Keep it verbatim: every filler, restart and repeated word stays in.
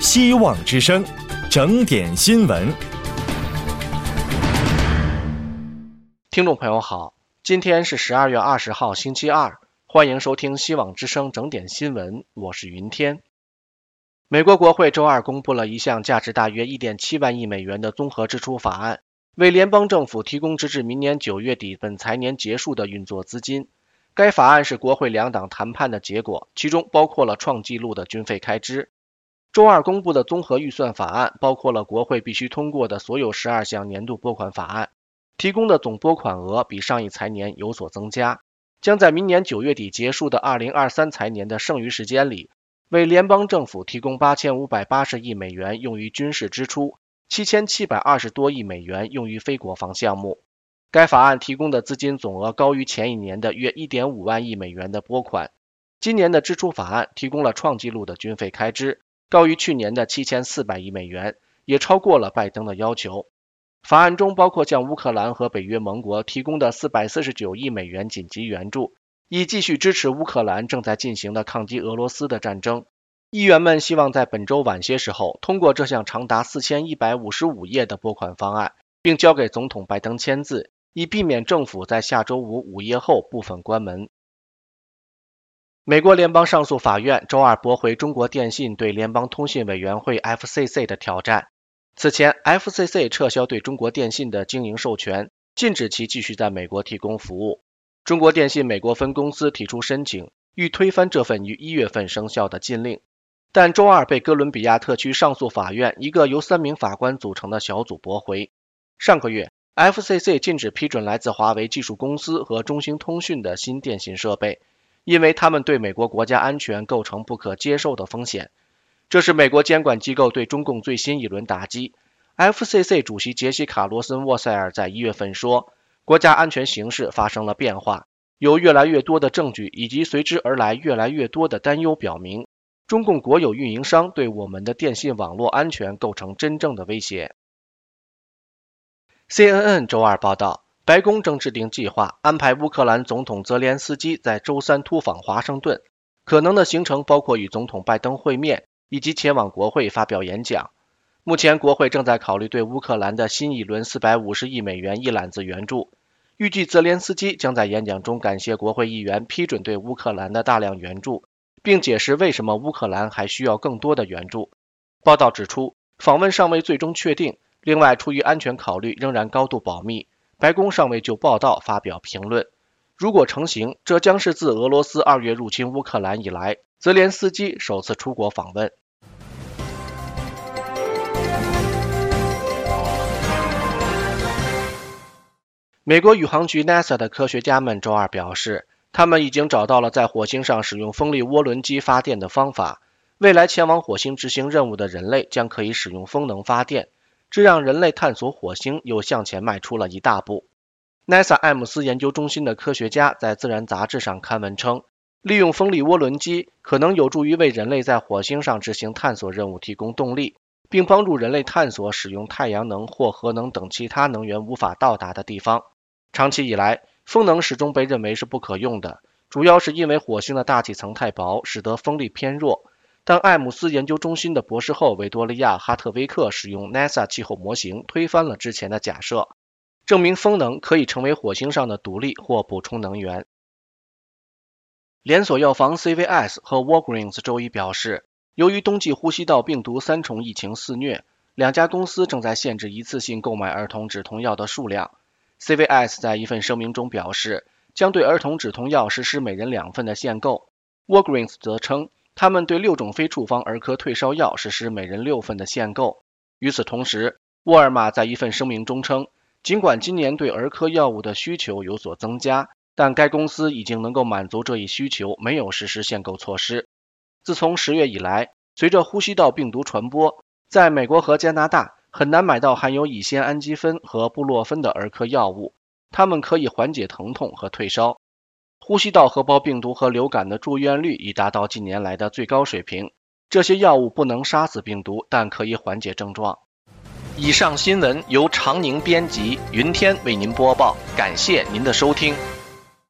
希望之声，整点新闻。 听众朋友好，今天是十二月二十号星期二，欢迎收听希望之声整点新闻，我是云天。美国国会周二公布了一项价值大约 一点七万亿美元的综合支出法案，为联邦政府提供直至明年九月底本财年结束的运作资金。该法案是国会两党谈判的结果，其中包括了创纪录的军费开支。周二公布的综合预算法案包括了国会必须通过的所有十二项年度拨款法案，提供的总拨款额比上一财年有所增加，将在明年九月底结束的二零二三财年的剩余时间里，为联邦政府提供八千五百八十亿美元用于军事支出，七千七百二十多亿美元用于非国防项目。该法案提供的资金总额高于前一年的约 一点五万亿美元的拨款。今年的支出法案提供了创纪录的军费开支，高于去年的七千四百亿美元，也超过了拜登的要求。法案中包括向乌克兰和北约盟国提供的四百四十九亿美元紧急援助，以继续支持乌克兰正在进行的抗击俄罗斯的战争。议员们希望在本周晚些时候通过这项长达四千一百五十五页的拨款方案，并交给总统拜登签字，以避免政府在下周五午夜后部分关门。美国联邦上诉法院周二驳回中国电信对联邦通信委员会 F C C 的挑战。此前 F C C 撤销对中国电信的经营授权，禁止其继续在美国提供服务。中国电信美国分公司提出申请，欲推翻这份于一月份生效的禁令，但周二被哥伦比亚特区上诉法院一个由三名法官组成的小组驳回。上个月 F C C 禁止批准来自华为技术公司和中兴通讯的新电信设备，因为他们对美国国家安全构成不可接受的风险。这是美国监管机构对中共最新一轮打击。F C C 主席杰西卡·罗森沃塞尔在一月份说，国家安全形势发生了变化，有越来越多的证据以及随之而来越来越多的担忧表明，中共国有运营商对我们的电信网络安全构成真正的威胁。C N N 周二报道，白宫正制定计划，安排乌克兰总统泽连斯基在周三突访华盛顿，可能的行程包括与总统拜登会面，以及前往国会发表演讲。目前国会正在考虑对乌克兰的新一轮四百五十亿美元一揽子援助，预计泽连斯基将在演讲中感谢国会议员批准对乌克兰的大量援助，并解释为什么乌克兰还需要更多的援助。报道指出，访问尚未最终确定，另外出于安全考虑仍然高度保密，白宫尚未就报道发表评论。如果成行，这将是自俄罗斯二月入侵乌克兰以来，泽连斯基首次出国访问。美国宇航局 NASA 的科学家们周二表示，他们已经找到了在火星上使用风力涡轮机发电的方法。未来前往火星执行任务的人类将可以使用风能发电，这让人类探索火星又向前迈出了一大步。NASA 艾姆斯研究中心的科学家在《自然》杂志上刊文称，利用风力涡轮机可能有助于为人类在火星上执行探索任务提供动力，并帮助人类探索使用太阳能或核能等其他能源无法到达的地方。长期以来，风能始终被认为是不可用的，主要是因为火星的大气层太薄，使得风力偏弱。但艾姆斯研究中心的博士后维多利亚·哈特威克使用 NASA 气候模型推翻了之前的假设，证明风能可以成为火星上的独立或补充能源。连锁药房 C V S 和 Walgreens 周一表示，由于冬季呼吸道病毒三重疫情肆虐，两家公司正在限制一次性购买儿童止痛药的数量。C V S 在一份声明中表示，将对儿童止痛药实施每人两份的限购。Walgreens 则称，他们对六种非处方儿科退烧药实施每人六份的限购。与此同时，沃尔玛在一份声明中称，尽管今年对儿科药物的需求有所增加，但该公司已经能够满足这一需求，没有实施限购措施。自从十月以来，随着呼吸道病毒传播，在美国和加拿大很难买到含有乙酰氨基酚和布洛芬的儿科药物，它们可以缓解疼痛和退烧。呼吸道合胞病毒和流感的住院率已达到近年来的最高水平。这些药物不能杀死病毒，但可以缓解症状。以上新闻由常宁编辑，云天为您播报，感谢您的收听。